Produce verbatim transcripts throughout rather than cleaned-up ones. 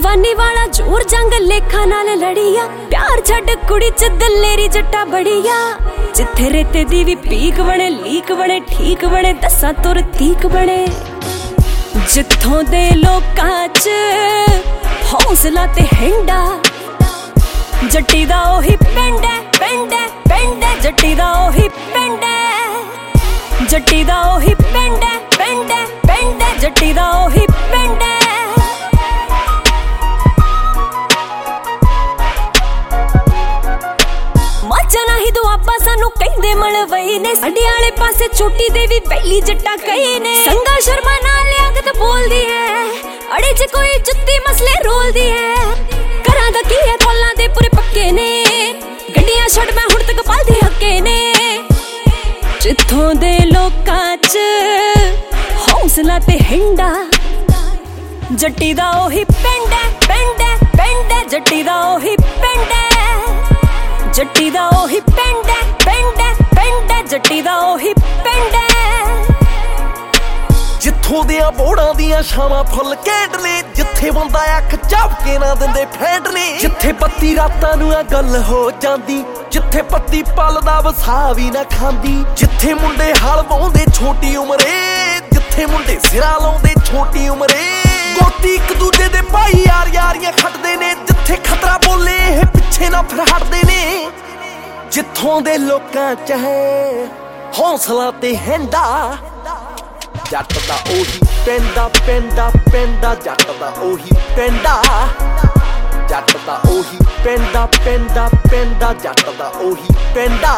जवानी वाला जोर जंग लेखा नाल लड़िया, प्यार छड़ कुड़ी च दलेरी जट्टा बड़िया। जिथे रेते दी भी पीक बने, लीक बने, ठीक बने, दसा तुर तीक बने। जिथों दे लोकां च हौसला ते हिंडा, जट्टी दा ओही पिंड है, पिंड है, पिंड है, जट्टी दा ओही पिंड है, जट्टी दा ओही पिंड है, पिंड है, पिंड है, जट्टी दा ओही पिंड है। माचा ही दुआबा सानू कहंदे मलवई ने, साडे आले पासे छोटी दे वी पहली जट्टा कई ने। संगा शर्मा नाल आगत बोलदी है, अड़े च कोई जुत्ती मसले रोलदी है। घरां दा की है कोलां दे पूरे पक्के ने, गड्डियां छड़ मैं हुण तक पालदी हक्के ने। जिथों दे लोकां च हौसला ते हिंडा, जट्टी दा ओही पिंड है, पिंड है, पिंड है, जट्टी दा ओही पिंड है, जट्टी दा ओही पिंड है, पिंड है, पिंड है, जट्टी दा ओही पिंड है। जिथों दियां बोड़ां दियां छावां फुल कैंडले, जिथे बंदा अख झपके ना दिंदे फैंडले। जिथे पत्ती रातां नूं आ गल हो जांदी, जिथे पत्ती पल दा वसा भी ना खांदी। जिथे मुंडे हल वाउंदे छोटी उमरे, जिथे मुंडे सिरा लाउंदे छोटी उमरे। गोती एक दूजे दे भाई यार यारियां खटदे ने, जिथे खतरा बोले ਇਹ पिछे ना फिर हटदे ने। जिथों दे लोकां च है हौसला ते हिंडा, जट दा ओही पिंडा, पिंडा, पिंडा, जट दा ओही पिंडा, जट दा ओही पिंडा, पिंडा, पिंडा, जट दा ओही पिंडा।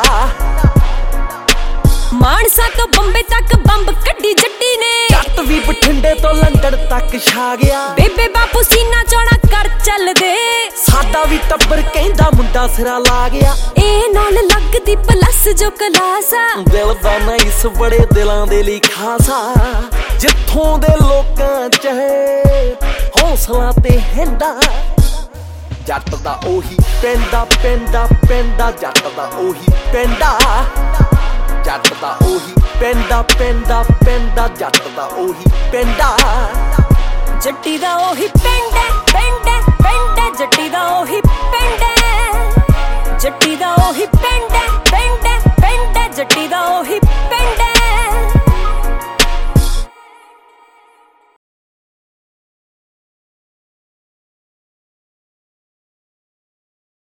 मानसा तो बंबे तक बंब कड्डी जट्टी ने, जट भी बठिंडे तो लंदन तक छा गया। बेबे बापू सीना चौड़ा कर चल दे, साडा भी टब्बर कहंदा मुंडा सिरा ला गया। ए नाल लगदी प्लस जो कलासा, दिल दा नाइस बड़े दिलां दे लई खासा। जिथों दे लोकां च है हौसला ते हिंडा, जट दा ओही पिंडा, पिंडा, पिंडा, जट दा ओही पिंडा, जट दा ओही पिंडा, पिंडा, पिंडा, जट दा ओही पिंडा। जट्टी दा ओही पिंड है, पिंड है, पिंड है, जट्टी दा ओही पिंड है।